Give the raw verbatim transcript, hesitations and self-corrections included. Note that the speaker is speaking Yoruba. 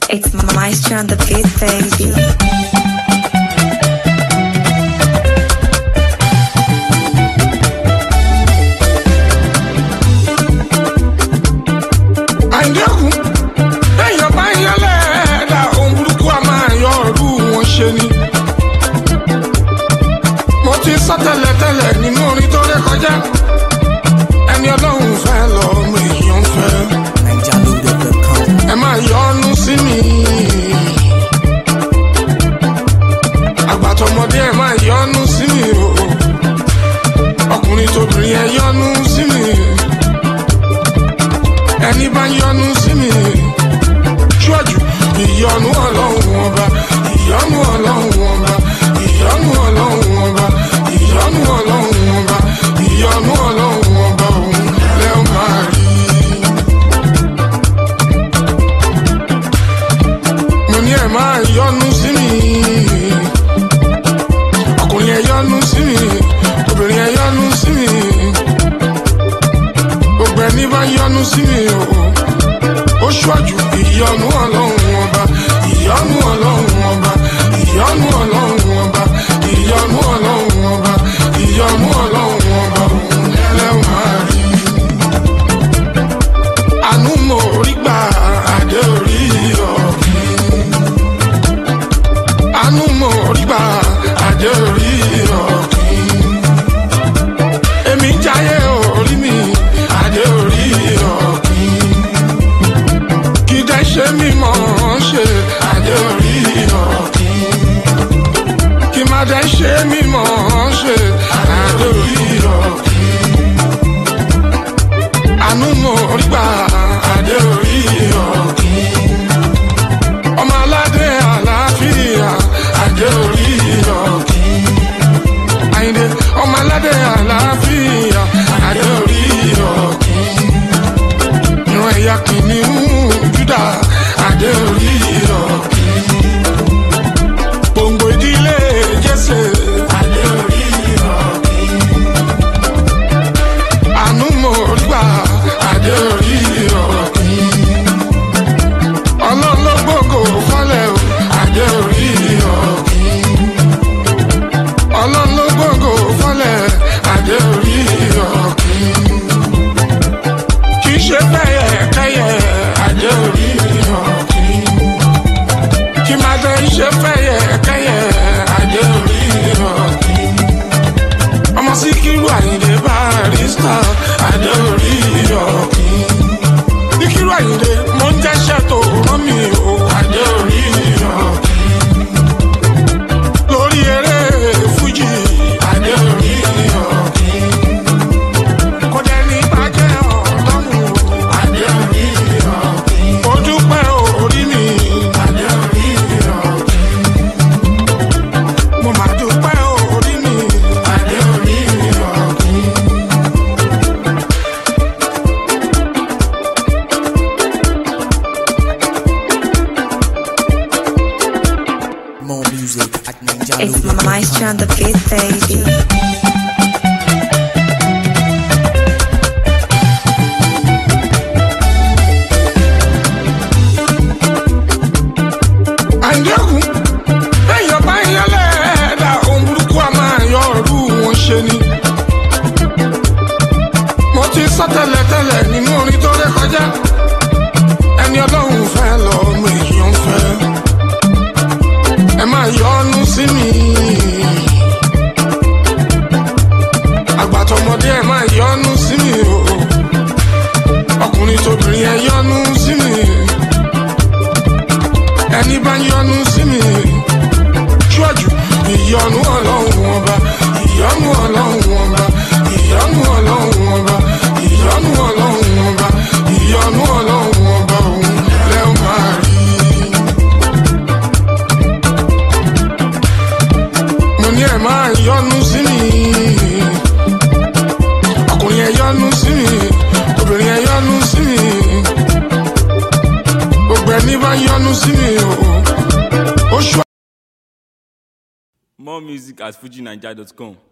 It's Maestro on the beat, baby. Àìdẹ́kùn, èèyàn bá ń yẹlẹ̀ ẹ̀dá ohun burúkú a máa yọ ọ̀rú wọn ṣe ni. Mo ti sọ tẹ́lẹ̀tẹ́lẹ̀ nínú orin tó ré kọjá. Ẹni Ọlọ́run fẹ́ lọ́mọ èèyàn fẹ́. Ẹ máa yọ́nú sí mi. Àgbàtọ̀mọdé ẹ máa yọ́nú sí mi o. Ọkùnrin tóbìnrin ẹ yọ́nú sí mi. Ẹni bá yọ́nú sí mi. Ṣíwájú ìyọ́nú Ọlọ́run ọba, ìyọ́nú Ọlọ́run ọba, ìyọ́nú Ọlọ́run ọba, ìyọ́nú Ọlọ́run ọba, ìyọ́nú Ọlọ́run ọba òun lẹ́ ó máa rí. Mo ní ẹ máa yọ́nú sí mi. Ọkùnrin ẹ yọ́nú sí mi, obìnrin ẹ yọ́nú sí mi. Gbogbo ẹni bá yọ́nú sí mi o. Ó ṣíwájú ìyọ́nú Ọlọ́run ọba, ìyọ́nú Ọlọ́run ọba, ìyọ́nú Ọlọ́run ọba, ìyọ́nú Ọlọ́run ọba, ìyọ́nú Ọlọ́run ọba òun lẹ́ ó máa rí. Àánú mo rí gbà adé orí ọ̀gbìn. Àánú mo rí gbà adé orí ọ̀gbìn. Èmi jáyé orí mi adé orí ọ̀gbìn. Kì í dẹ́ ṣe mímọ́ ṣe adé orí ọ̀gbìn. Kì má dẹ́ ṣe mímọ́ ṣe adé orí ọ̀gbìn. Àánú mo rí gbà adé orí ọ̀gbìn. Ọmọ aládé àlàáfíà adé orí ọ̀gbìn. Àyìndé ọmọ aládé àlàáfíà adé orí ọ̀gbìn. Ìran ẹ̀yà kìnìún Júdà adé orí ọ̀gbìn. Gbòǹgbò ìdílé Jésè adé orí ọ̀gbìn. Àánú mo rí gbà adé orí ọ̀gbìn. Ọlọ́run ló gbógo fọ́lẹ̀ o adé orí ọ̀gbìn. Ọlọ́run ló gbógo fọ́lẹ̀ adé orí ọ̀gbìn. Kì í ṣe fẹ́yẹ kẹ́yẹ adé orí ọ̀gbìn. Kì má dé ṣe fẹ́yẹ kẹ́yẹ adé orí ọ̀gbìn. Ọmọ Síkírù Àyìndé Barrister adé orí ọ̀gbìn. Síkírù Àyìndé mo ń jẹ́ṣẹ́ tó rán mi o adé orí ọ̀gbìn. Lórí eré Fújì adé orí ọ̀gbìn. Kò dẹ̀ ní bàjẹ́ ọ̀dọ́run o adé orí ọ̀gbìn. Ó dúpẹ́ orí mi adé orí ọ̀gbìn. Mo máa dúpẹ́ orí mi adé orí ọ̀gbìn. More music at It's Maestro on the beat, baby. Àìdẹ́kùn, èèyàn bá ń yẹlẹ̀ ẹ̀dá ohun burúkú a máa yọ ọ̀rú wọn ṣe ni. Mo ti sọ tẹ́lẹ̀tẹ́lẹ̀ nínú orin tó ré kọjá. Ẹni Ọlọ́run fẹ́ lọ́mọ èèyàn fẹ́. Ẹ máa yọ́nú sí mi. Àgbàtọ̀mọdé ẹ máa yọ́nú sí mi o. Ọkùnrin tóbìnrin ẹ yọ́nú sí mi. Ẹni bá yọ́nú sí mi. Ṣíwájú ìyọ́nú Ọlọ́run ọba, ìyọ́nú Ọlọ́run ọba, ìyọ́nú Ọlọ́run ọba, ìyọ́nú Ọlọ́run ọba, ìyọ́nú Ọlọ́run ọba òun lẹ́ ó máa rí. Mo ní ẹ máa yọ́nú sí mi. Ọkùnrin ẹ yọ́nú sí mi, obìnrin ẹ yọ́nú sí mi. Gbogbo ẹni bá yọ́nú sí mi o. Ó ṣọ́. More music at fuji naija dot com.